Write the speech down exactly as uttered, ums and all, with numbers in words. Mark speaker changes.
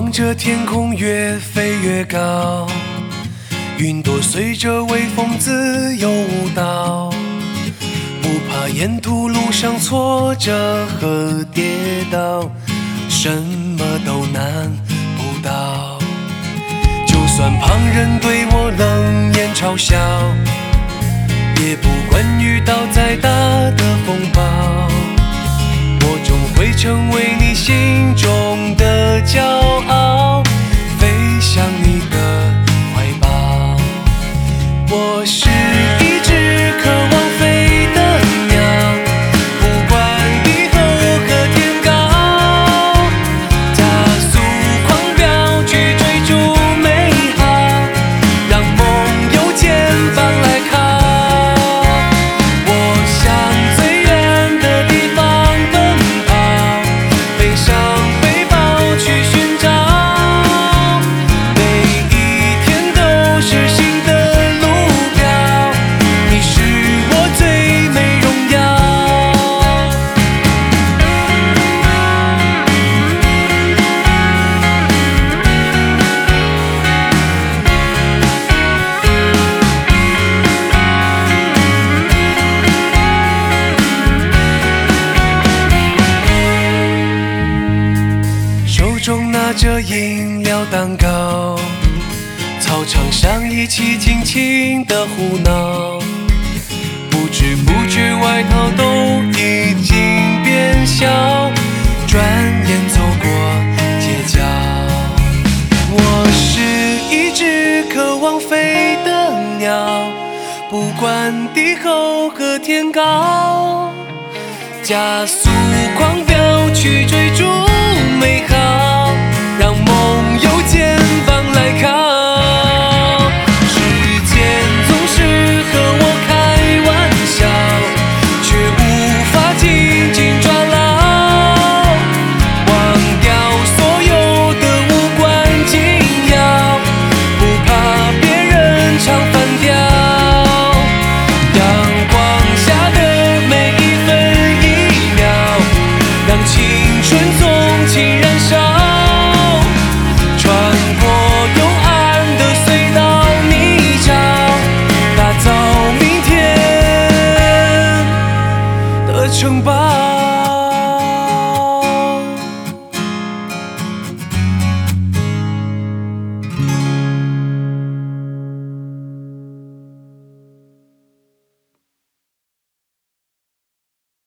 Speaker 1: 望着天空越飞越高，云朵随着微风自由舞蹈，不怕沿途路上挫折和跌倒，什么都难不倒。就算旁人对我冷眼嘲笑，也不管遇到再大的风暴，我终会成为你心中的骄傲，飞向你的怀抱。我是一只渴望飞的鸟，不管地厚和天高，加速狂飙去追逐美好，让梦有前方来靠。我向最远的地方奔跑，背上背包去寻找，每一天都是新的路标，你是我最美荣耀。手中拿着饮料蛋糕，操场上一起尽情的胡闹，不知不觉外套都已经变小，转眼走过街角。我是一只渴望飞的鸟，不管地厚和天高，加速狂飙去追逐美好，让梦有前方来靠。时间总是和我开玩笑，却无法紧紧抓牢，忘掉所有的无关紧要，不怕别人唱反调。阳光下的每一分一秒，让青春纵情燃烧，穿过幽暗的隧道泥沼，打造明天的城堡。